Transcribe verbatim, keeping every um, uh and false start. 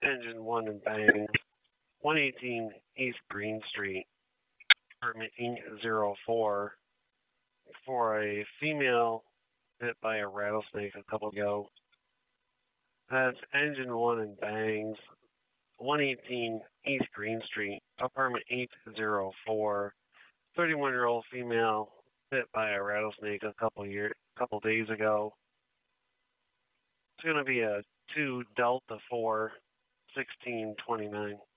Engine one and Bang, one eighteen East Green Street, apartment eight oh four, for a female hit by a rattlesnake a couple ago. That's Engine one and Bangs, one eighteen East Green Street, apartment eight oh four, thirty-one-year-old female hit by a rattlesnake a couple year, couple days ago. It's going to be a two Delta four, sixteen twenty-nine.